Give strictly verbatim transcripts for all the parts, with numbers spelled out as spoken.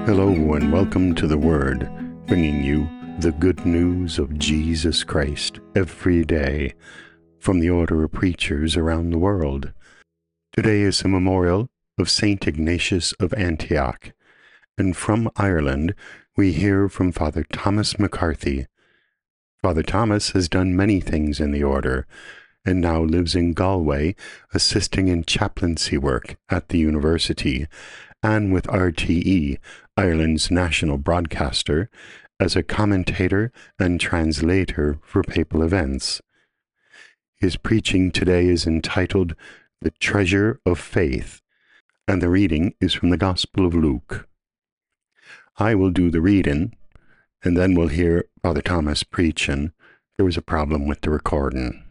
Hello and welcome to The Word, bringing you the good news of Jesus Christ every day from the order of preachers around the world. Today is a memorial of Saint Ignatius of Antioch, and from Ireland we hear from Father Thomas McCarthy. Father Thomas has done many things in the order, and now lives in Galway, assisting in chaplaincy work at the university, and with R T E, Ireland's national broadcaster, as a commentator and translator for papal events. His preaching today is entitled The Treasure of Faith, and the reading is from the Gospel of Luke. I will do the reading, and then we'll hear Father Thomas preaching. There was a problem with the recording.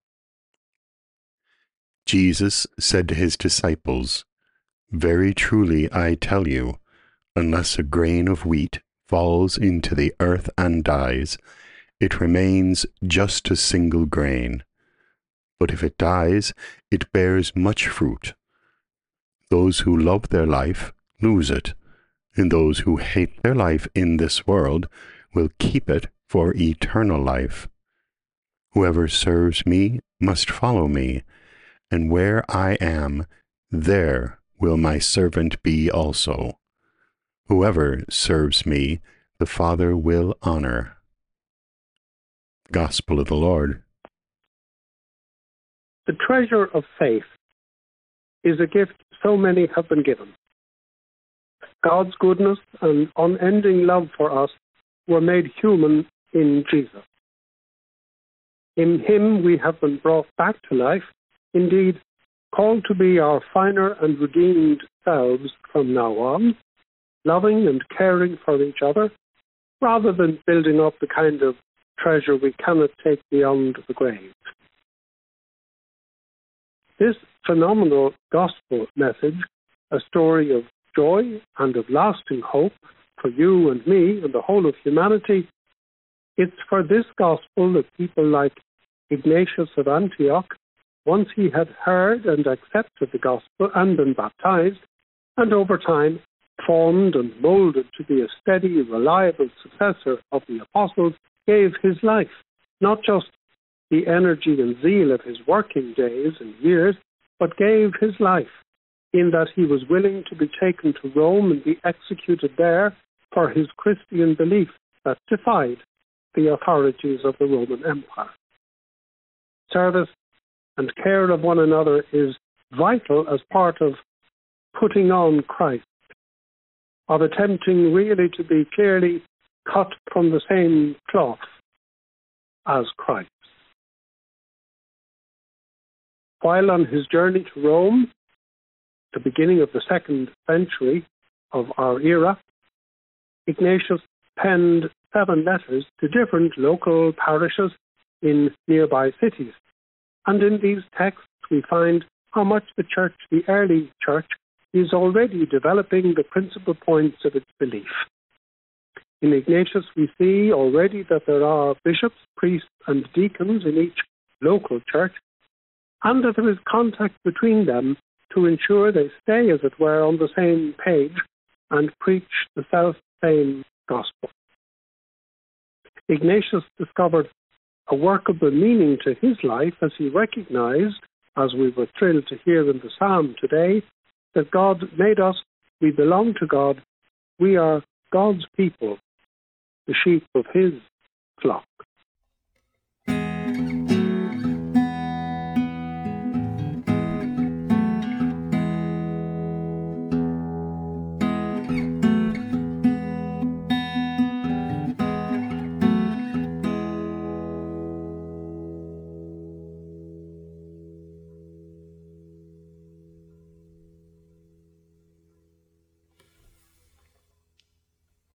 Jesus said to his disciples, "Very truly I tell you, unless a grain of wheat falls into the earth and dies, it remains just a single grain. But if it dies, it bears much fruit. Those who love their life lose it, and those who hate their life in this world will keep it for eternal life. Whoever serves me must follow me, and where I am, there will my servant be also. Whoever serves me, the Father will honor." Gospel of the Lord. The treasure of faith is a gift so many have been given. God's goodness and unending love for us were made human in Jesus. In him we have been brought back to life, indeed, called to be our finer and redeemed selves from now on, loving and caring for each other, rather than building up the kind of treasure we cannot take beyond the grave. This phenomenal gospel message, a story of joy and of lasting hope for you and me and the whole of humanity, it's for this gospel that people like Ignatius of Antioch, once he had heard and accepted the gospel and been baptized, and over time formed and molded to be a steady, reliable successor of the apostles, gave his life, not just the energy and zeal of his working days and years, but gave his life in that he was willing to be taken to Rome and be executed there for his Christian belief that defied the authorities of the Roman Empire. Service and care of one another is vital as part of putting on Christ, of attempting really to be clearly cut from the same cloth as Christ. While on his journey to Rome, the beginning of the second century of our era, Ignatius penned seven letters to different local parishes in nearby cities. And in these texts we find how much the church, the early church, is already developing the principal points of its belief. In Ignatius we see already that there are bishops, priests and deacons in each local church, and that there is contact between them to ensure they stay, as it were, on the same page and preach the self-same gospel. Ignatius discovered a workable meaning to his life as he recognized, as we were thrilled to hear in the psalm today, that God made us, we belong to God, we are God's people, the sheep of his flock.